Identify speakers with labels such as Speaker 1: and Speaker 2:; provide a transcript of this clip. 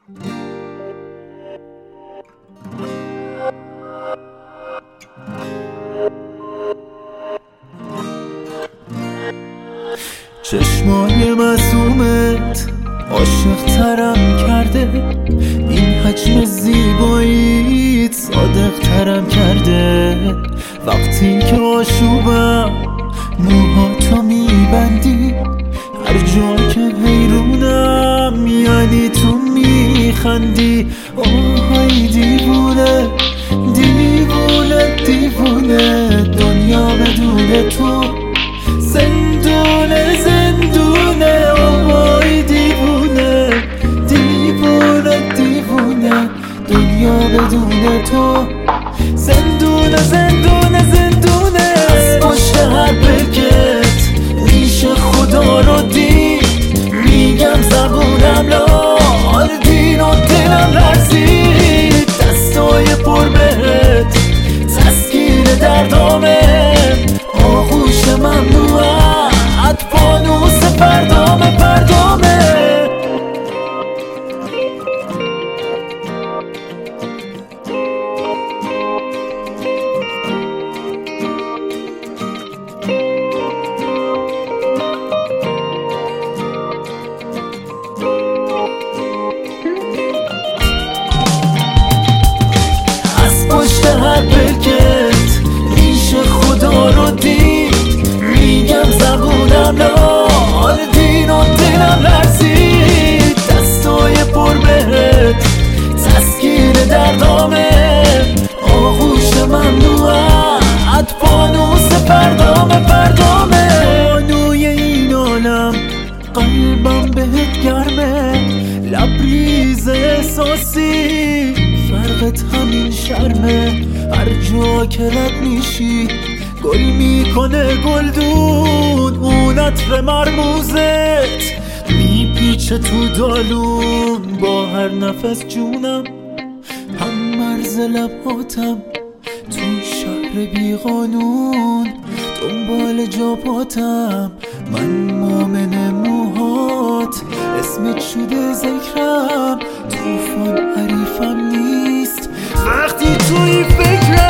Speaker 1: چشمای معصومت عاشق ترم کرده، این حجم زیباییت صادق ترم کرده. وقتی که آشوبم موهاتو میبندی، هر جا که حیرونم یعنی تو میخندی. آهای دیوونه دیوونه دیوونه، دنیا بدون تو زندونه زندونه. آهای دیوونه دیوونه دیوونه، دنیا بدون تو زندونه زندونه زندونه. از پشت هر برکت ریش خدا رو دید، میگم زبونم لال دین و دلم لرزید. دستای پر بهت تسکین دردامه، آغوش ممنوعت فانوس پردامه پردامه. هر برکت ریش خدا رو دید، میگم زبونم لال دین و دلم لرزید. دستای پر بهت تسکین دردامه، آغوش ممنوعت فانوس پردامه پردامه. بانوی این عالم قلبم بهت گرمه، لبریز احساسی فرقت همین شرمه. هر جا که رد میشی گل میکنه گلدون، اون عطر مرموزت میپیچه تو دالون. با هر نفس جونم هم مرز لباتم، تو شهر بیقانون دنبال جاپاتم. من مومن موهات اسمت شده ذکرم، توفان حریفم نیست وقتی توی فکرم.